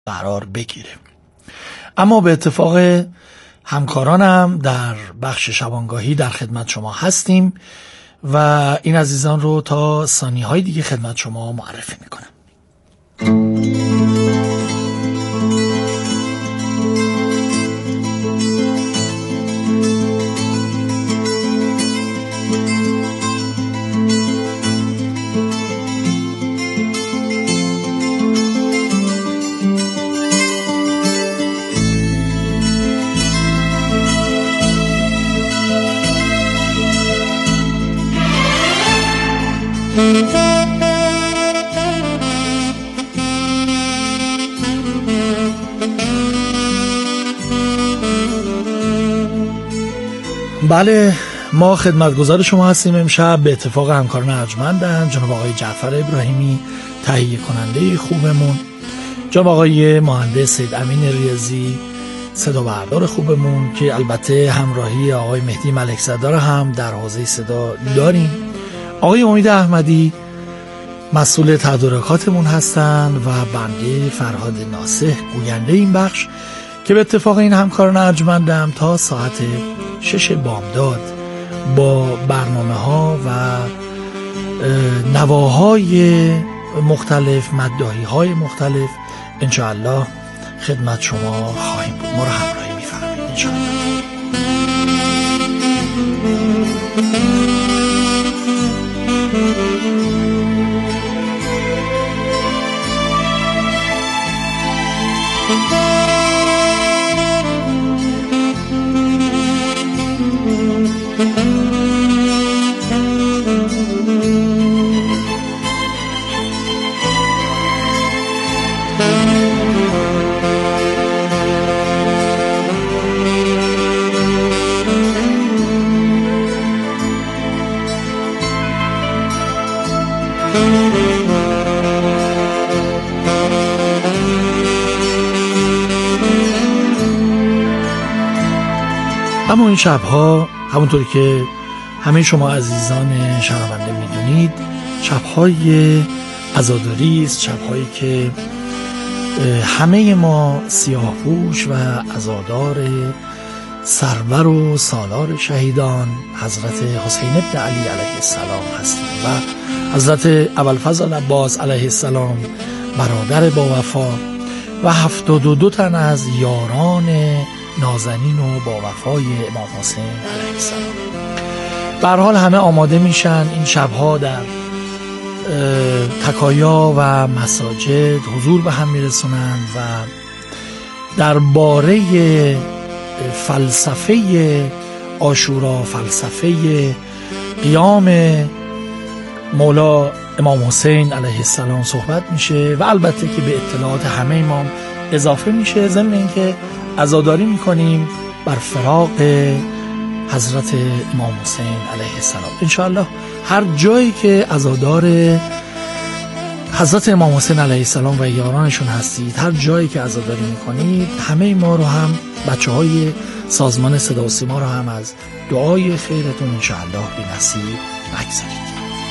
قرار بگیره. اما به اتفاق همکارانم در بخش شبانگاهی در خدمت شما هستیم و این عزیزان رو تا ثانیه‌های دیگه خدمت شما معرفی میکنم. بله، ما خدمتگزار شما هستیم. امشب به اتفاق همکاران ارجمندن، جناب آقای جعفر ابراهیمی تهیه کننده خوبمون، جناب آقای مهندس سید امین ریاضی صدا بردار خوبمون که البته همراهی آقای مهدی ملک‌زاده هم در حوزه صدا داریم، آقای امید احمدی مسئول تدارکاتمون هستن و بنده فرهاد ناصح گوینده این بخش که به اتفاق این همکاران ارجمندم تا ساعت 6 بامداد با برنامه ها و نواهای مختلف، مداحی های مختلف انشاءالله خدمت شما خواهیم بود. ما رو همراهی می‌فرمایید انشاءالله. اما این شبها همونطوری که همه شما عزیزان شنونده میدونید شبهای عزاداری است، شبهایی که همه ما سیاهپوش و عزادار سرور و سالار شهیدان حضرت حسین بن علی علیه السلام هستیم و حضرت ابوالفضل عباس علیه السلام برادر با وفا و 72 تن از یاران نازنین و با وفای امام حسین علیه السلام. به هر حال همه آماده میشن این شبها در تکایا و مساجد حضور به هم میرسونن و درباره فلسفه عاشورا، فلسفه قیام مولا امام حسین علیه السلام صحبت میشه و البته که به اطلاعات همه ما اضافه میشه، ضمن اینکه عزاداری میکنیم بر فراق حضرت امام حسین علیه السلام. انشاءالله هر جایی که عزادار حضرت امام حسین علیه السلام و یارانشون هستید، هر جایی که عزاداری میکنید، همه ما رو هم، بچه های سازمان صدا و سیما رو هم از دعای خیرتون انشاءالله بی نصیب نگذارید.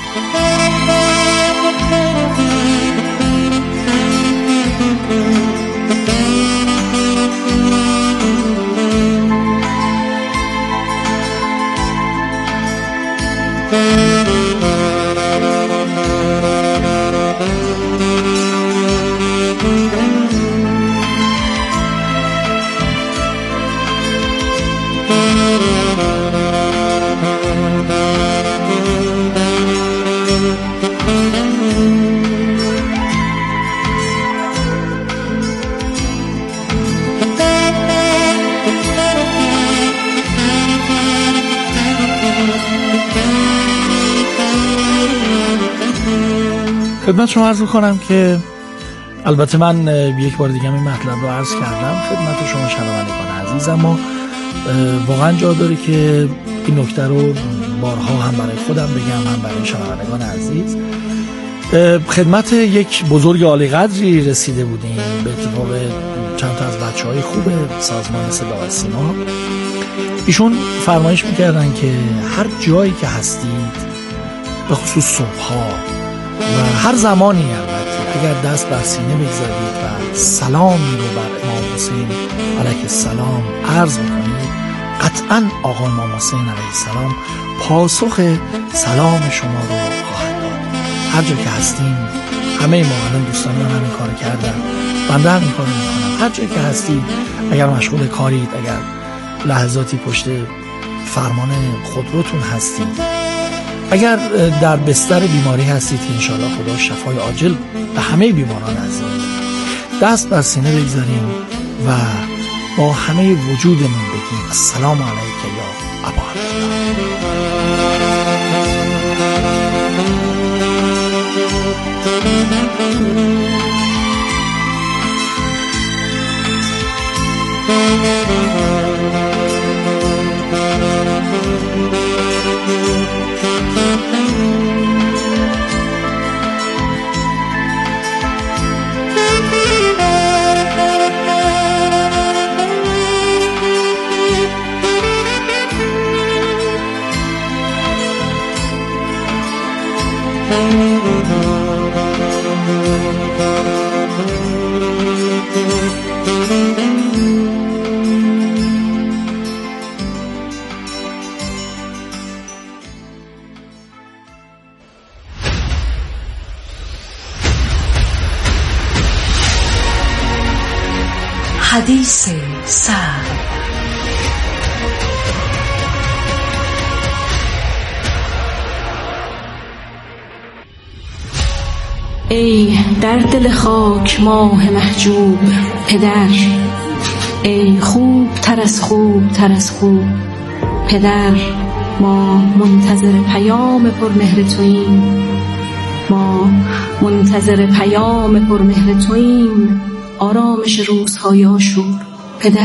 خدمت شما عرض می‌کنم که البته من یک بار دیگه این مطلب رو عرض کردم خدمت شما شنوندگان عزیز، اما واقعا جا داره که این نکته رو بارها هم برای خودم بگم هم برای شنوندگان عزیز. خدمت یک بزرگ عالی قدری رسیده بودیم به اتفاق چند تا از بچه‌های خوب سازمان صدا و سیما. ایشون فرمایش می‌کردن که هر جایی که هستید، به خصوص صبح‌ها و هر زمانی البته اگر دست بر سینه بگذارید و سلامی رو بر امام حسین علیه السلام عرض بکنید، قطعا آقا امام حسین علیه السلام پاسخ سلام شما رو خواهد داد. هر جا که هستیم، همه ما الان دوستان من همین کار کردن، بنده همین کار میکنم. هر جا که هستید، اگر مشغول کارید، اگر لحظاتی پشت فرمان خودروتون هستید، اگر در بستر بیماری هستید که انشاءالله خدا شفای عاجل به همه بیماران عزیز دست بر سینه بگذاریم و با همه وجودمون بگیم السلام علیک یا ابا حدیث سر. ای در دل خاک ماه محجوب پدر، ای خوب تر از خوب تر از خوب پدر، ما منتظر پیام پرمهر توییم، ما منتظر پیام پرمهر توییم، آرامش روزهای آشور پدر.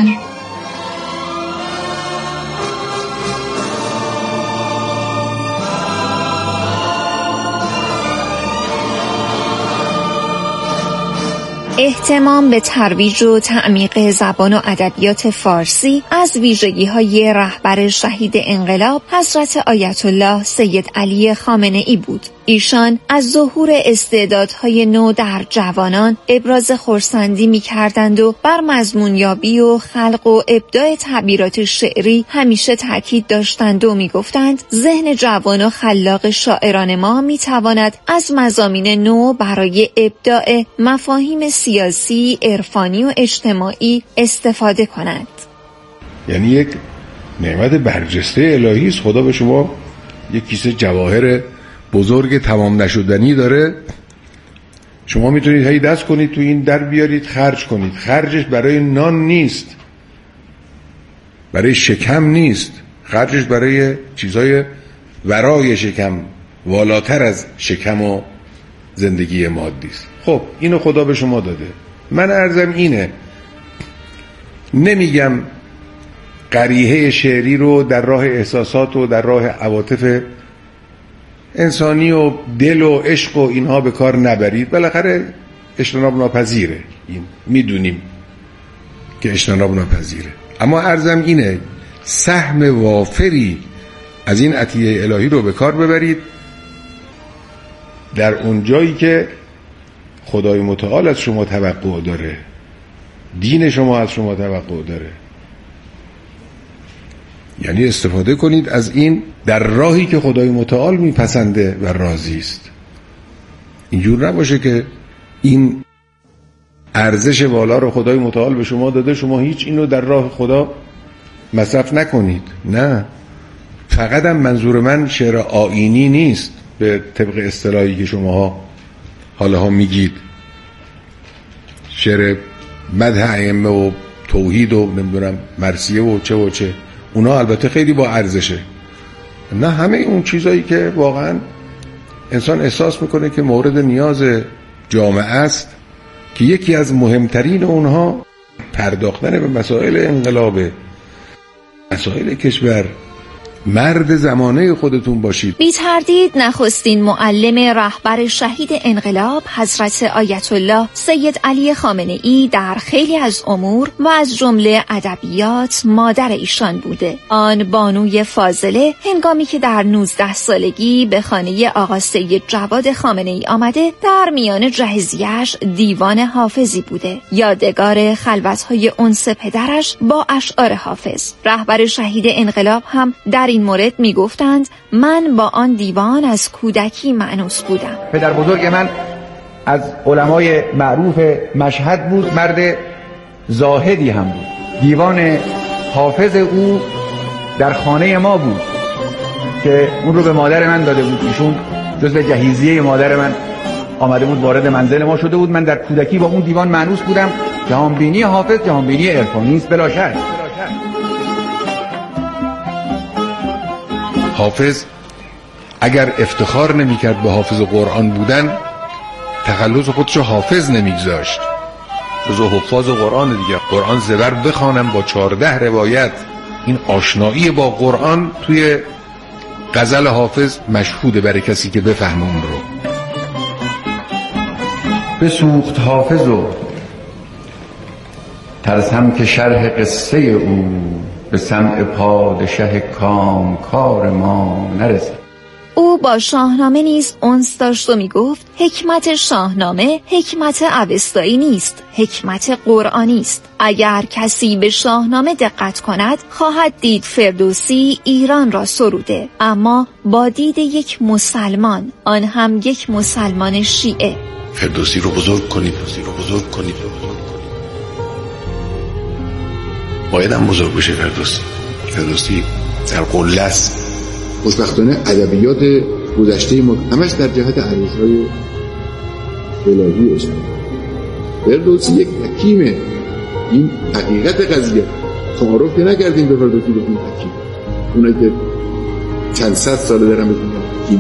اهتمام به ترویج و تعمیق زبان و ادبیات فارسی از ویژگی‌های رهبر شهید انقلاب حضرت آیت الله سید علی خامنه‌ای بود. ایشان از ظهور استعدادهای نو در جوانان ابراز خرسندی می‌کردند و بر مضمونیابی و خلق و ابداع تعبیرات شعری همیشه تاکید داشتند و می‌گفتند ذهن جوان و خلاق شاعران ما می‌تواند از مضامین نو برای ابداع مفاهیم سیاسی، عرفانی و اجتماعی استفاده کند. یعنی یک نعمت برجسته الهی است. خدا به شما یک کیسه جواهر بزرگ تمام نشدنی داره، شما میتونید هی دست کنید تو این در بیارید خرج کنید. خرجش برای نان نیست، برای شکم نیست، خرجش برای چیزای ورای شکم، والاتر از شکم و زندگی مادی است. خب اینو خدا به شما داده. من عرضم اینه، نمیگم قریحه شعری رو در راه احساسات و در راه عواطف انسانی و دل و عشق و اینها به کار نبرید، بالاخره اجتناب ناپذیره، این میدونیم که اجتناب ناپذیره. اما عرضم اینه، سهم وافری از این عطیه الهی رو به کار ببرید در اون جایی که خدای متعال از شما توقع داره، دین شما از شما توقع داره. یعنی استفاده کنید از این در راهی که خدای متعال میپسنده و راضی است. اینجور نباشه که این ارزش والا رو خدای متعال به شما داده، شما هیچ اینو در راه خدا مصرف نکنید. نه، فقط هم منظور من شعر آیینی نیست به طبق اصطلاحی که شماها حالا میگید، شعر مدح ائمه و توحید و نمیدونم مرثیه و چه اونا البته خیلی با ارزشه، نه همه اون چیزایی که واقعا انسان احساس میکنه که مورد نیاز جامعه است، که یکی از مهمترین اونها پرداختن به مسائل انقلاب، مسائل کشور، مرد زمانه خودتون باشید. بی تردید نخستین معلم رهبر شهید انقلاب حضرت آیت الله سید علی خامنه ای در خیلی از امور و از جمله ادبیات مادر ایشان بوده. آن بانوی فاضله هنگامی که در 19 سالگی به خانه آقا سید جواد خامنه ای آمده، در میان جهیزیه‌اش دیوان حافظی بوده. یادگار خلوت‌های انس پدرش با اشعار حافظ. رهبر شهید انقلاب هم در این مورد میگفتند من با آن دیوان از کودکی مأنوس بودم. پدر بزرگ من از علمای معروف مشهد بود، مرد زاهدی هم بود. دیوان حافظ او در خانه ما بود که اون رو به مادر من داده بود. ایشون جزو جهیزیه مادر من آمده بود، وارد منزل ما شده بود. من در کودکی با اون دیوان مأنوس بودم. جهانبینی حافظ جهانبینی عرفانی است بلا شک. حافظ اگر افتخار نمی‌کرد به حافظ قرآن بودن، تخلص خودشو حافظ نمیگذاشت. جزو حفاظ قرآن دیگه. قرآن زبر بخوانم با 14 روایت. این آشنایی با قرآن توی غزل حافظ مشهوده برای کسی که بفهمه اون رو. بسوخت حافظ و ترسم که شرح قصه او به سمع پادشه کام کار ما نرسد. او با شاهنامه نیز انس داشت و می گفت حکمت شاهنامه حکمت اوستایی نیست، حکمت قرآنی است. اگر کسی به شاهنامه دقت کند خواهد دید فردوسی ایران را سروده، اما با دید یک مسلمان، آن هم یک مسلمان شیعه. فردوسی رو بزرگ کنید، باید هم بزرگ بشه. فردوسی در قله است. خوشبختانه ادبیات گذشته ما همش در جهت ارزش‌های الهی است. فردوسی یک حکیمه. این حقیقت قضیه. تعارف که نکردیم به فردوسی بگیم حکیم. اونایی که چند صد ساله دارن بگیم حکیم.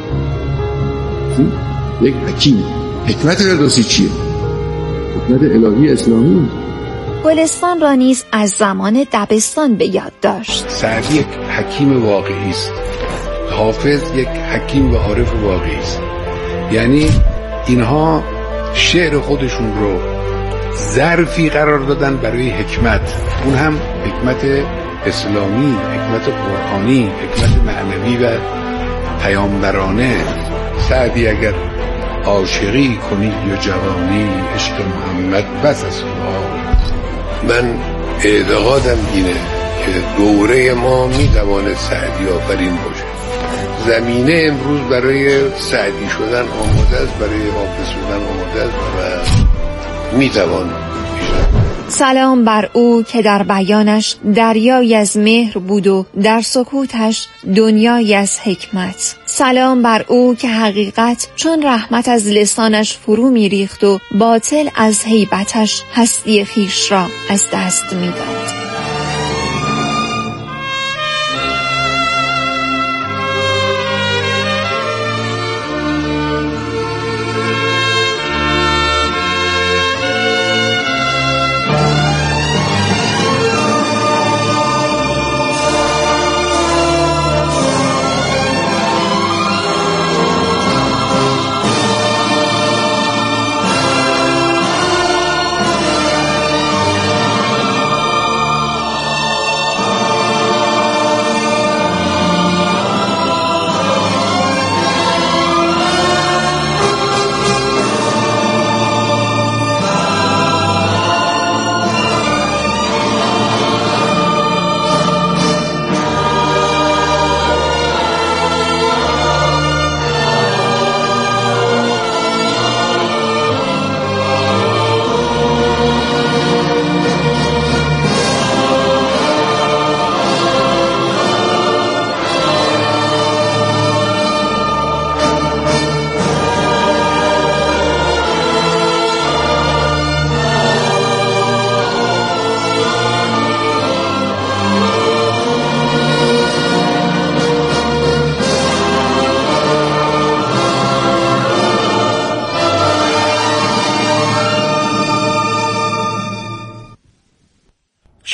یک حکیم. حکمت فردوسی چیه؟ حکمت الهی اسلامی. گلستان را نیز از زمان دبستان به یاد داشت. سعدی یک حکیم واقعی است. حافظ یک حکیم و عارف واقعی است. یعنی اینها شعر خودشون رو ظرفی قرار دادن برای حکمت. اون هم حکمت اسلامی، حکمت قرآنی، حکمت معنوی و پیامبرانه. سعدی اگر عاشقی کنی یا جوانی، عشق محمد بس است. من اعتقادم اینه که دوره ما میتواند سعدی آفرین باشه. زمینه امروز برای سعدی شدن آماده است، برای حافظ شدن آماده است و میتوان. سلام بر او که در بیانش دریای از مهر بود و در سکوتش دنیای از حکمت. سلام بر او که حقیقت چون رحمت از لسانش فرو میریخت و باطل از هیبتش هستی خویش را از دست میداد.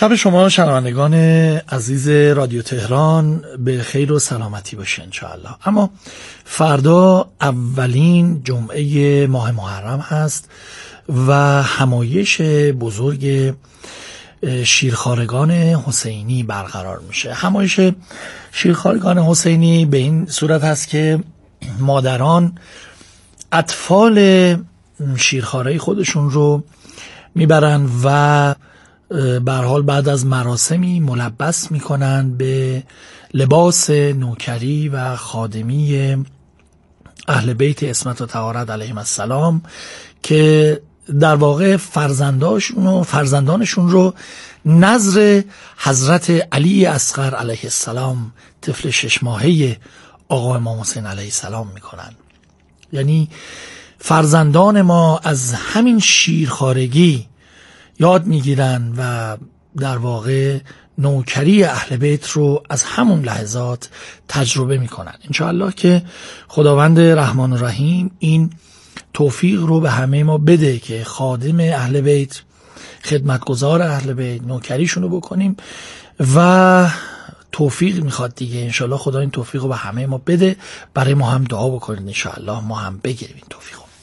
شب شما شنوندگان عزیز رادیو تهران به خیر و سلامتی باشه انشاءالله. اما فردا اولین جمعه ماه محرم هست و همایش بزرگ شیرخوارگان حسینی برقرار میشه. همایش شیرخوارگان حسینی به این صورت هست که مادران اطفال شیرخواره خودشون رو میبرن و به هر حال بعد از مراسمی ملبس میکنن به لباس نوکری و خادمی اهل بیت عصمت و طهارت علیهم السلام که در واقع فرزندانشون رو نظر حضرت علی اصغر علیه السلام طفل 6 ماهه آقا امام حسین علیه السلام میکنن. یعنی فرزندان ما از همین شیرخوارگی یاد میگیرن و در واقع نوکری اهل بیت رو از همون لحظات تجربه میکنن. انشاءالله که خداوند رحمان و رحیم این توفیق رو به همه ما بده که خادم اهل بیت، خدمتگزار اهل بیت، نوکریشون رو بکنیم و توفیق میخواد دیگه. انشاءالله خدا این توفیق رو به همه ما بده. برای ما هم دعا بکنید انشاءالله ما هم بگیریم این توفیق رو.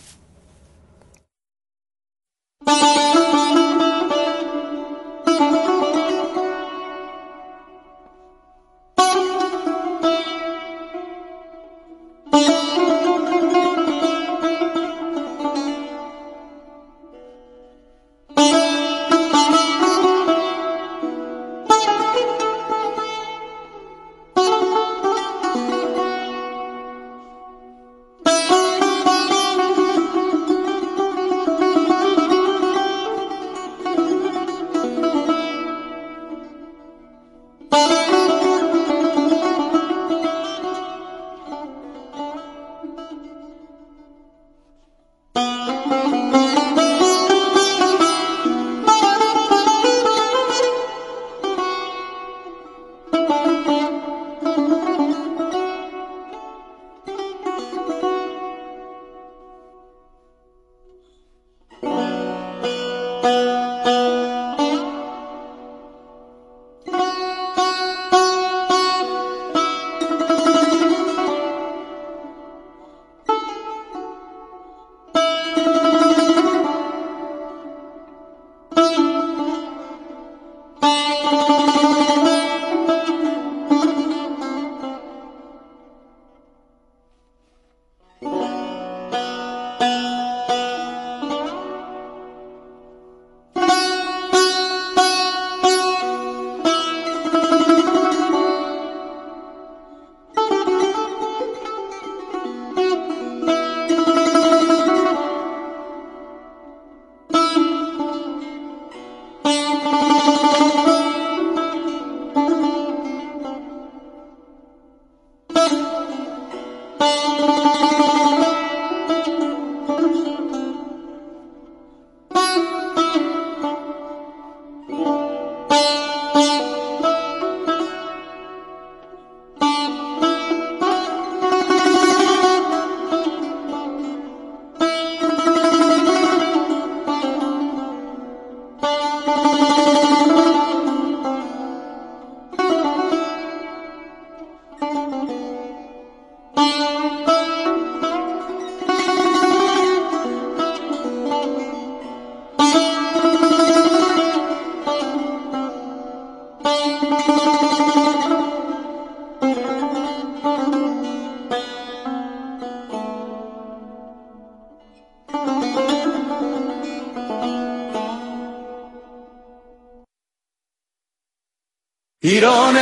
ایران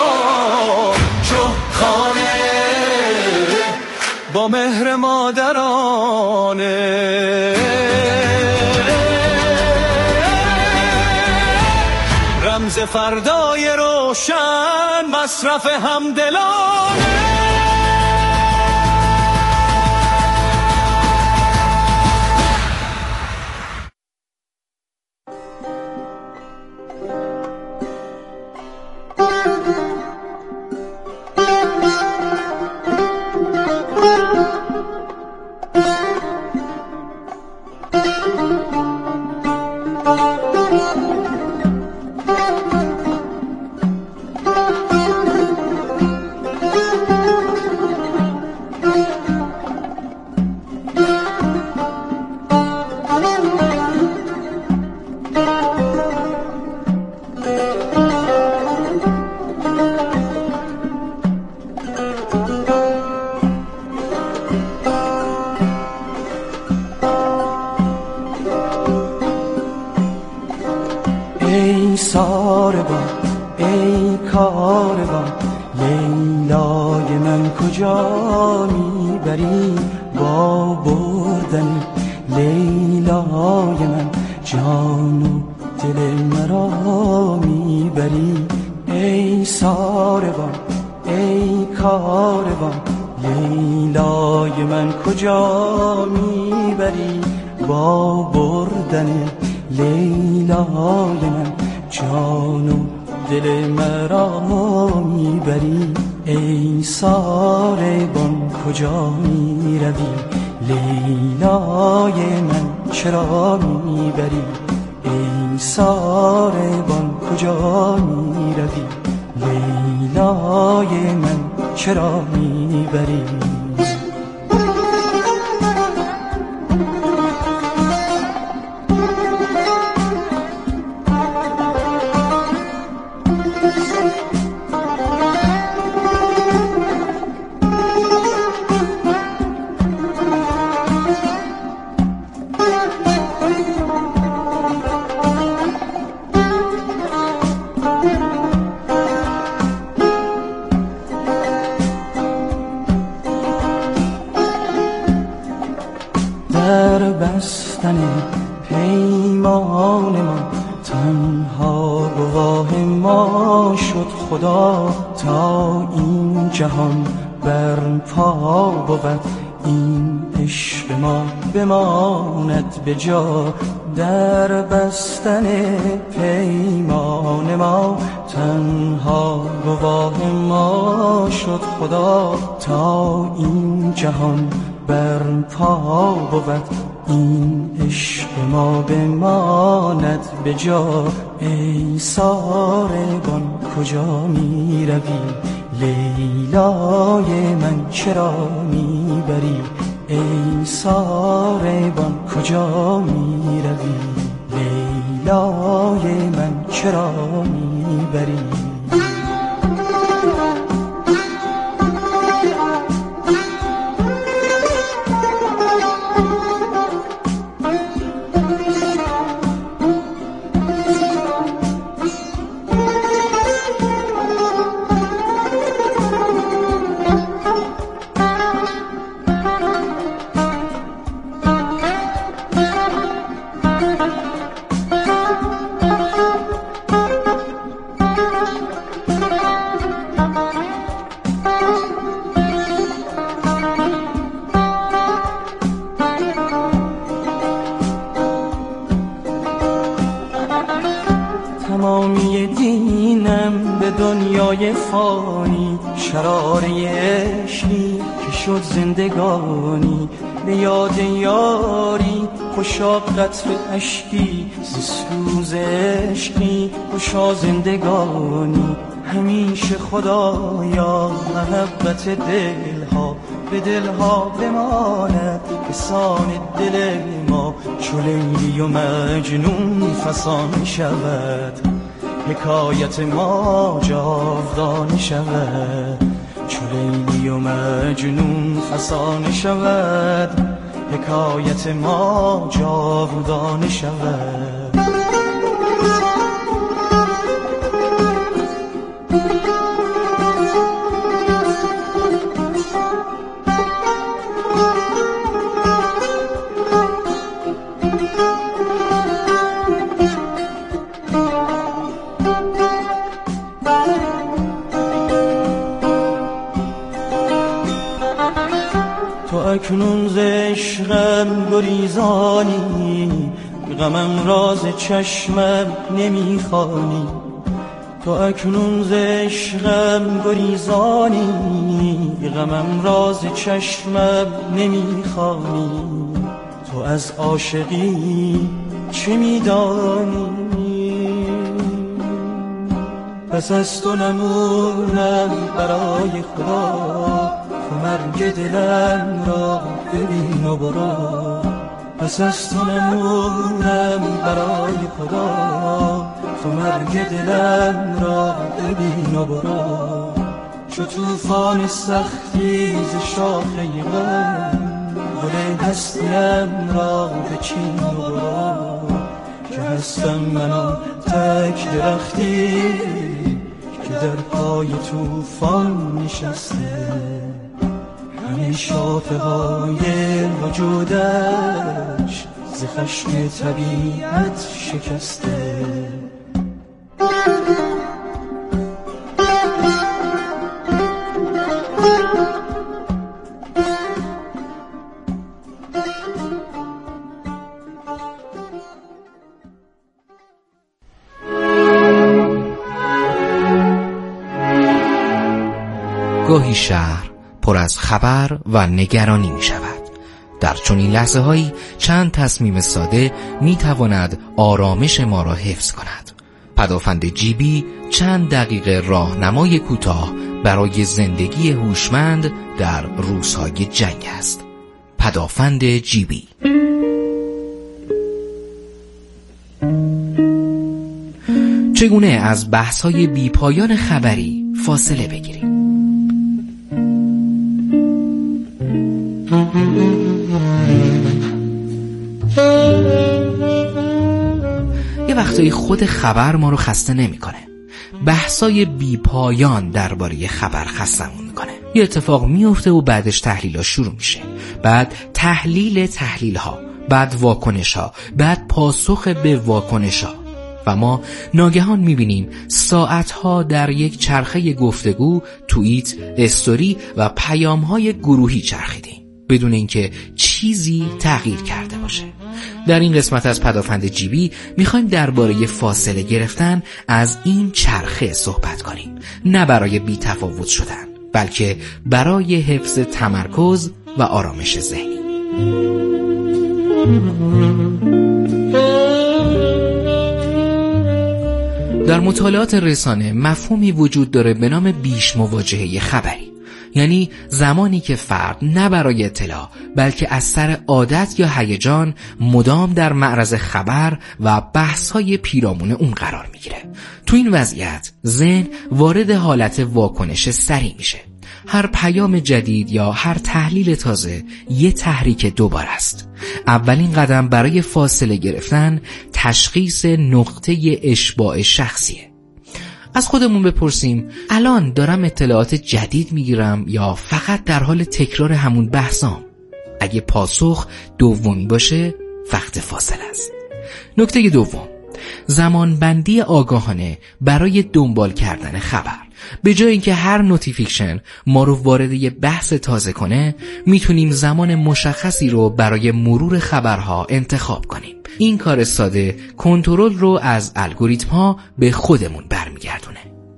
ما چو خانه با مهر مادرانه، رمز فردای روشن، مصرف همدلانه. ای ساربان ای کاروان، لیلای من کجا میبری با بردن لیلای من، جان و دل مرا میبری. ای ساربان ای کاروان، لیلای من کجا میبری با بردن لیلای من، جان و دل مرا میبری. ای ساربان کجا میروی لیلای من چرا میبری؟ ای ساربان کجا میروی لیلای من چرا میبری؟ در بستن پیمان ما تنها گواه ما شد خدا، تا این جهان برپا بود این عشق ما بماند به جا. در بستن پیمان ما تنها گواه ما شد خدا، تا این جهان برپا بود این عشق ما بماند به جا. ای ساربان کجا میروی لیلای من چرا میبری؟ ای ساربان کجا میروی لیلای من چرا میبری؟ تمامی دینم به دنیای فانی، شراره عشقی که شد زندگانی. به یاد یاری خوشا قطر اشکی، زیستروز عشقی خوشا زندگانی. همیشه خدایا محبت دلها به دلها بماند، بسان دل ما چو لیلی و مجنون فسانه شود. حکایت ما جاودانه شود، چو لیلی و مجنون فسانه شود. حکایت ما جاودانه شود. تو اکنون ز عشقم گریزانی، غمم راز چشمم نمیخوانی. تو اکنون ز عشقم گریزانی، غمم راز چشمم نمیخوانی. تو از عاشقی چه میدانی؟ پس از تو نمونم برای خدا، تو مرگ دلم را ببین و برو. پس از تو نمونم برای خدا، تو مرگ دلم را ببین و برو. چو توفان سختی ز شاخه غم، گل هستیم را بچین و برو. که هستم من و تک درختی که در پای طوفان نشسته، همه شاخه های وجودش ز خشم طبیعت شکسته. گاهی شهر پر از خبر و نگرانی می شود. در چنین لحظه هایی چند تصمیم ساده می تواند آرامش ما را حفظ کند. پدافند جیبی چند دقیقه راهنمای کوتاه برای زندگی هوشمند در روزهای جنگ است. پدافند جیبی. چگونه از بحث‌های بی‌پایان خبری فاصله بگیریم؟ یه وقتایی خود خبر ما رو خسته نمی‌کنه. بحثای بی‌پایان درباره خبر خستمون می‌کنه. یه اتفاق میفته و بعدش تحلیل‌ها شروع میشه. بعد تحلیل‌ها، بعد واکنش‌ها، بعد پاسخ به واکنش‌ها. و ما ناگهان می‌بینیم ساعت‌ها در یک چرخه گفتگو، توییت، استوری و پیام‌های گروهی چرخیدیم بدون اینکه چیزی تغییر کرده باشه. در این قسمت از پدافند جیبی میخوایم درباره فاصله گرفتن از این چرخه صحبت کنیم، نه برای بی تفاوت شدن، بلکه برای حفظ تمرکز و آرامش ذهنی. در مطالعات رسانه مفهومی وجود داره به نام بیش مواجهه خبری، یعنی زمانی که فرد نه برای اطلاع بلکه از سر عادت یا هیجان مدام در معرض خبر و بحث‌های پیرامون اون قرار میگیره. تو این وضعیت ذهن وارد حالت واکنش سریع میشه. هر پیام جدید یا هر تحلیل تازه یه تحریک دوباره است. اولین قدم برای فاصله گرفتن تشخیص نقطه اشباع شخصیه. از خودمون بپرسیم الان دارم اطلاعات جدید میگیرم یا فقط در حال تکرار همون بحثام؟ اگه پاسخ دومی باشه وقت فاصله است. نکته دوم، زمانبندی آگاهانه برای دنبال کردن خبر. به جای اینکه هر نوتیفیکشن ما رو وارد یه بحث تازه کنه، میتونیم زمان مشخصی رو برای مرور خبرها انتخاب کنیم. این کار ساده کنترل رو از الگوریتم ها به خودمون برمیگردونه.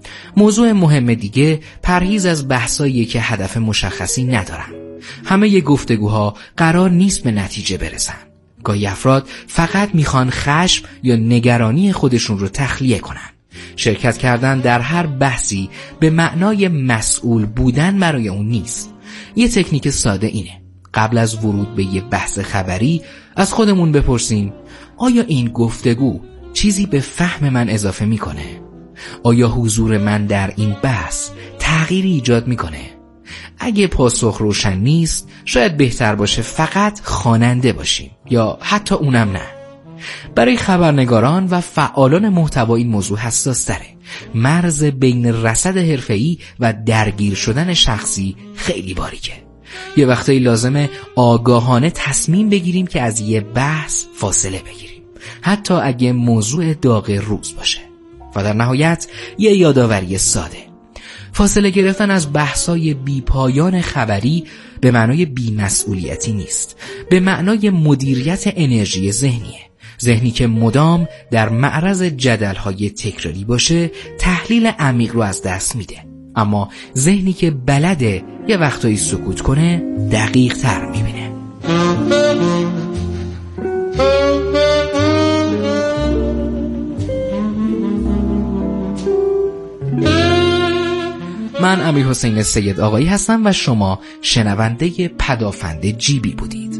موضوع مهم دیگه پرهیز از بحثایی که هدف مشخصی ندارن. همه ی گفتگوها قرار نیست به نتیجه برسن. گاهی افراد فقط میخوان خشم یا نگرانی خودشون رو تخلیه کنن. شرکت کردن در هر بحثی به معنای مسئول بودن برای اون نیست. یه تکنیک ساده اینه: قبل از ورود به یه بحث خبری از خودمون بپرسیم آیا این گفتگو چیزی به فهم من اضافه میکنه؟ آیا حضور من در این بحث تغییری ایجاد میکنه؟ اگه پاسخ روشن نیست شاید بهتر باشه فقط خواننده باشیم یا حتی اونم نه. برای خبرنگاران و فعالان محتوا این موضوع حساس تره. مرز بین رصد حرفه‌ای و درگیر شدن شخصی خیلی باریکه. یه وقتایی لازمه آگاهانه تصمیم بگیریم که از یه بحث فاصله بگیریم، حتی اگه موضوع داغ روز باشه. و در نهایت یه یادآوری ساده: فاصله گرفتن از بحثای بی‌پایان خبری به معنای بی‌مسئولیتی نیست، به معنای مدیریت انرژی ذهنیه. ذهنی که مدام در معرض جدل‌های تکراری باشه تحلیل عمیق رو از دست میده، اما ذهنی که بلده یه وقتایی سکوت کنه دقیق تر میبینه. من امیرحسین سید آقایی هستم و شما شنونده پدافند جیبی بودید.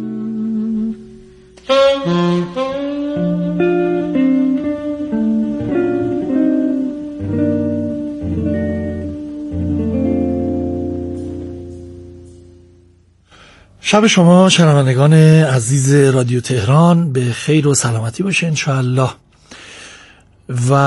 شب شما شنوندگان عزیز رادیو تهران به خیر و سلامتی باشه انشاءالله. و